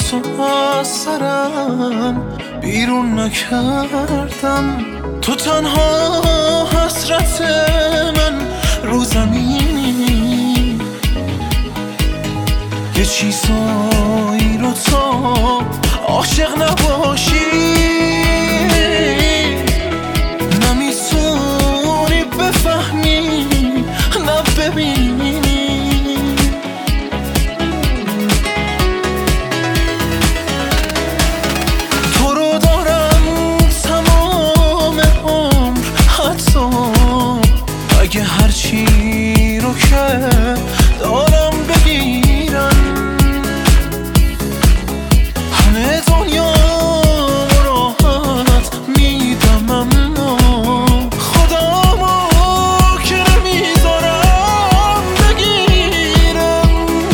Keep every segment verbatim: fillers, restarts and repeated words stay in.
تو از سرم بیرون نکردم. تو تنها حسرت من رو زمینی، یه چیزایی رو تا عاشق نباشی نمیتونی بفهمی نه ببینی. تو رو دارم تمام عمر، حتی اگه هرچی رو که دارم بگیرم، همه دنیا راحت میدم اما خودمو که نمیذارم بگیرم.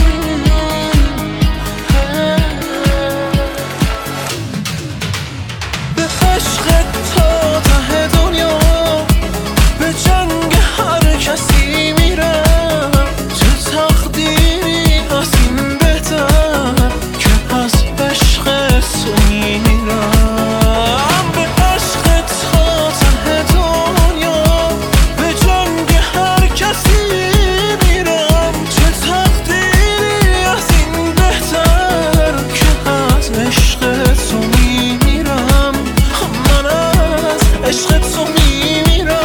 به عشق تا ته دنیا، به جنگ هر کسی میرم، چه تقدیری از این بهتر که از عشق تو میرم. به عشق تا ته دنیا، به جنگ هر کسی میرم، چه تقدیری از این بهتر که از عشق تو میرم. من از عشق تو میمیرم.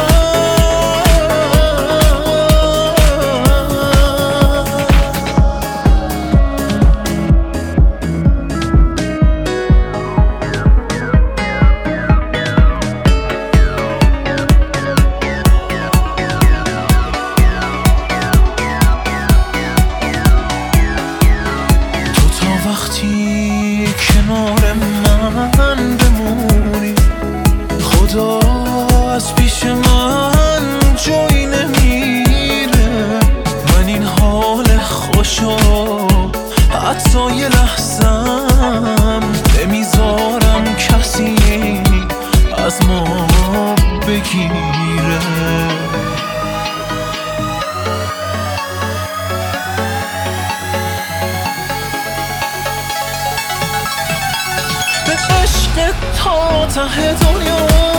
تو تا وقتی کنار من بمونی، خدا از پیش من جایی نمیره. من این حال خوشو حتی یه لحظم نمیذارم کسی از ما بگیره. به عشق تا ته دنیا،